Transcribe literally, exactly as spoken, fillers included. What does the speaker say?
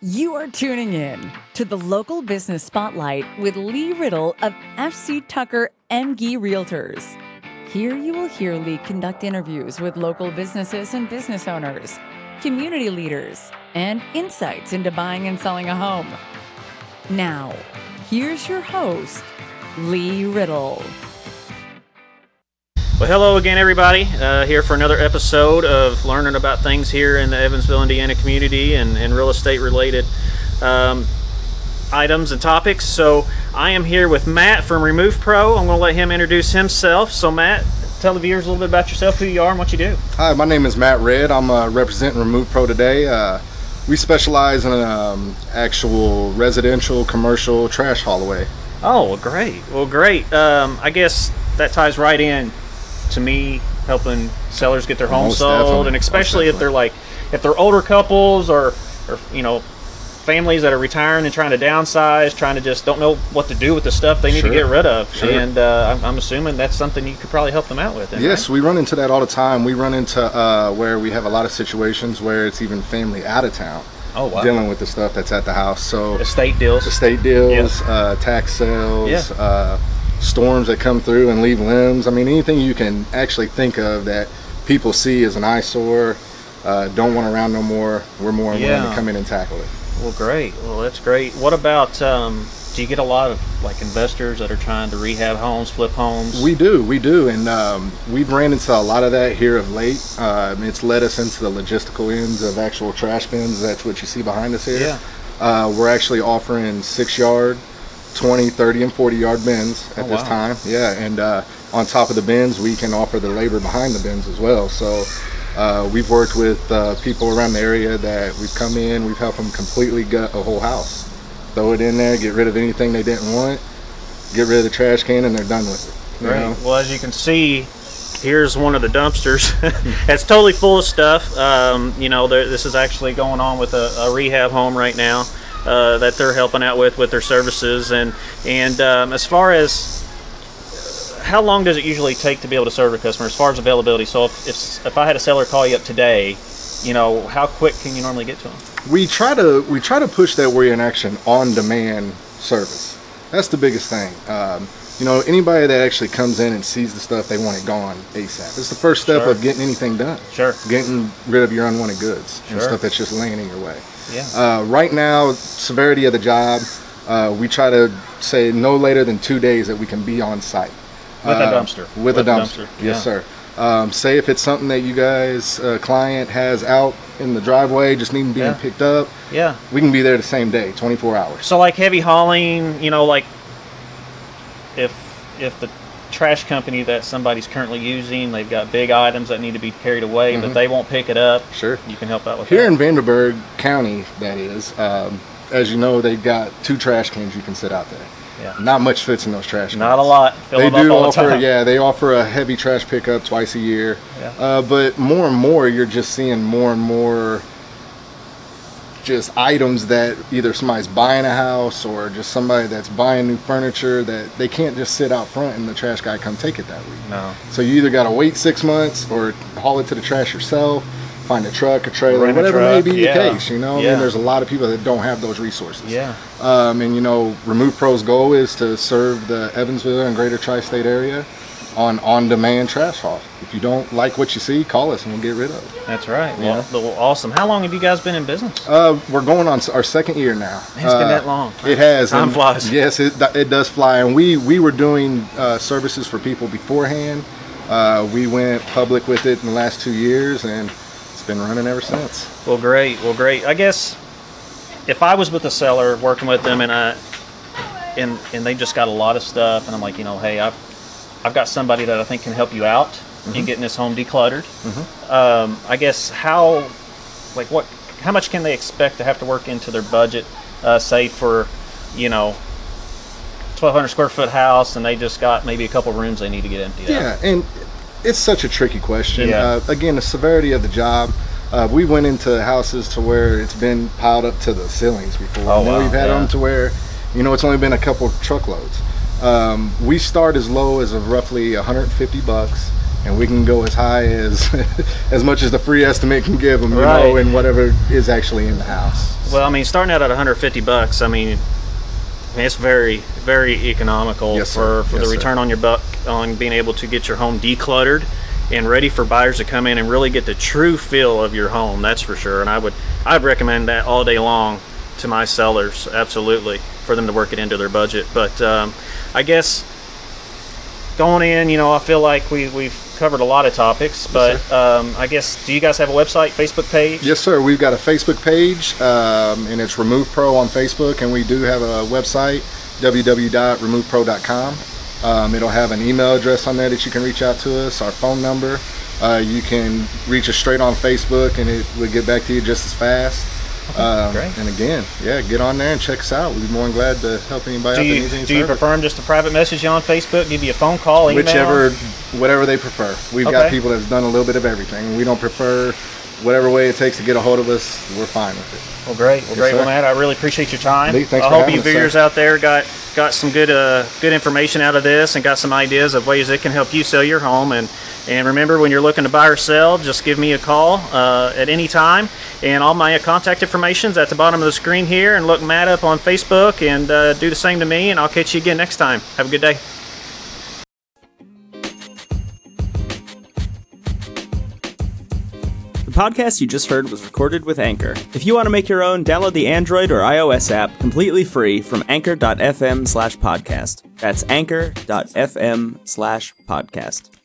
You are tuning in to the Local Business Spotlight with Lee Riddle of F C Tucker M G Realtors. Here you will hear Lee conduct interviews with local businesses and business owners, community leaders, and insights into buying and selling a home. Now, here's your host, Lee Riddle. Well, hello again, everybody. Uh, here for another episode of learning about things here in the Evansville, Indiana community and, and real estate related um, items and topics. So I am here with Matt from Remove Pro. I'm going to let him introduce himself. So Matt, tell the viewers a little bit about yourself, who you are and what you do. Hi, my name is Matt Redd. I'm uh, representing Remove Pro today. Uh, we specialize in um, actual residential, commercial trash haul away. Oh, well, great. Well, great. Um, I guess that ties right in to me helping sellers get their homes Most sold, definitely. and especially Most if they're like if they're older couples or or you know families that are retiring and trying to downsize, trying to just don't know what to do with the stuff they need Sure. to get rid of. Sure. And uh, I'm, I'm assuming that's something you could probably help them out with. Then, Yes, right? we run into that all the time. We run into uh, where we have a lot of situations where it's even family out of town Oh wow. dealing with the stuff that's at the house. So Estate deals. estate deals, uh, tax sales, Yeah. uh, storms that come through and leave limbs. I mean, anything you can actually think of that people see as an eyesore, uh, don't want around no more, we're more than willing Yeah. to come in and tackle it. Well, great. Well, that's great. What about? Um, do you get a lot of like investors that are trying to rehab homes, flip homes? We do, we do, and um, we've ran into a lot of that here of late. Uh, it's led us into the logistical ends of actual trash bins. That's what you see behind us here. Yeah. Uh, we're actually offering six yard, twenty, thirty, and forty yard bins at Oh, this wow. time. Yeah, and uh, on top of the bins, we can offer the labor behind the bins as well. So uh, we've worked with uh, people around the area that we've come in, we've helped them completely gut a whole house. Throw it in there, get rid of anything they didn't want, get rid of the trash can, and they're done with it. you Right. know? Well, as you can see, here's one of the dumpsters. It's totally full of stuff. Um, you know, there- this is actually going on with a, a rehab home right now uh, that they're helping out with with their services. And and um, as far as how long does it usually take to be able to serve a customer as far as availability? So if if, if I had a seller call you up today, you know, how quick can you normally get to them? We try to we try to push that we're in action on demand service. That's the biggest thing. Um, you know, anybody that actually comes in and sees the stuff, they want it gone ASAP. It's the first step Sure. of getting anything done. Sure. Getting rid of your unwanted goods and Sure. stuff that's just laying in your way. Yeah. Uh, right now, severity of the job, uh, we try to say no later than two days that we can be on site. With a Uh, dumpster. With, a dumpster. Yeah. Yes, sir. Um, say if it's something that you guys, uh, client has out in the driveway, just needing being Yeah. picked up, Yeah. we can be there the same day, twenty-four hours. So like heavy hauling, you know, like if if the trash company that somebody's currently using, they've got big items that need to be carried away, but they won't pick it up. Sure. You can help out with Here that. in Vanderburgh County, that is, um, as you know, they've got two trash cans you can sit out there. Yeah. Not much fits in those trash cans. Not a lot. Fill They them up do all the offer, time. yeah, they offer a heavy trash pickup twice a year. Yeah. Uh, but more and more, you're just seeing more and more just items that either somebody's buying a house or just somebody that's buying new furniture that they can't just sit out front and the trash guy come take it that week. No. So you either got to wait six months or haul it to the trash yourself, find a truck, a trailer, Rent a whatever may truck, be yeah. the case. You know, I Yeah. mean, there's a lot of people that don't have those resources. Yeah. Um, and you know, Remove Pro's goal is to serve the Evansville and Greater Tri-State area on on-demand trash haul. If you don't like what you see, call us and we'll get rid of it. That's right. Well, well, awesome. How long have you guys been in business? Uh, we're going on our second year now. It's been Uh, that long. It has. Time and flies. Yes, it, it does fly. And we, we were doing uh, services for people beforehand. Uh, we went public with it in the last two years, and it's been running ever since. Well, great. Well, great. I guess if I was with a seller working with them and I and and they just got a lot of stuff, and I'm like, you know, hey, I've I've got somebody that I think can help you out Mm-hmm. in getting this home decluttered. Um, I guess how, like, what, how much can they expect to have to work into their budget? Uh, say for, you know, twelve hundred square foot house, and they just got maybe a couple rooms they need to get emptied out. Yeah, and it's such a tricky question. Yeah. Uh, again, the severity of the job. Uh, we went into houses to where it's been piled up to the ceilings before. Oh, and then wow, we've had yeah. them to where, you know, it's only been a couple truckloads. Um, we start as low as of roughly one hundred fifty bucks, and we can go as high as as much as the free estimate can give them, you Right. know, and whatever is actually in the house. Well, I mean, starting out at one hundred fifty bucks, I mean, I mean, it's very, very economical Yes, sir. for, for Yes, the sir. return on your buck on being able to get your home decluttered and ready for buyers to come in and really get the true feel of your home. That's for sure. And I would, I'd recommend that all day long to my sellers, absolutely, for them to work it into their budget. But um, I guess going in, you know, I feel like we, we've covered a lot of topics, but um, I guess, do you guys have a website, Facebook page? Yes, sir. We've got a Facebook page, um, and it's Remove Pro on Facebook, and we do have a website, w w w dot remove pro dot com. Um, it'll have an email address on there that you can reach out to us, our phone number. Uh, you can reach us straight on Facebook, and it will get back to you just as fast. Um, great. And again, yeah, get on there and check us out. We'd be more than glad to help anybody Do out that you, needs any do you service. prefer them just a private message you on Facebook, give you a phone call, email? Whichever, whatever they prefer. We've got Okay. people that's done a little bit of everything. We don't prefer whatever way it takes to get a hold of us. We're fine with it. Well, great. Well, Yes, great. sir. Well, Matt, I really appreciate your time. Lee, thanks I for hope having you us, sir. viewers out there got got some good uh, good information out of this and got some ideas of ways that can help you sell your home. And and remember, when you're looking to buy or sell, just give me a call uh, at any time. And all my contact information's at the bottom of the screen here. And look Matt up on Facebook and uh, do the same to me. And I'll catch you again next time. Have a good day. The podcast you just heard was recorded with Anchor. If you want to make your own, download the Android or iOS app completely free from anchor dot f m slash podcast. That's anchor dot f m slash podcast.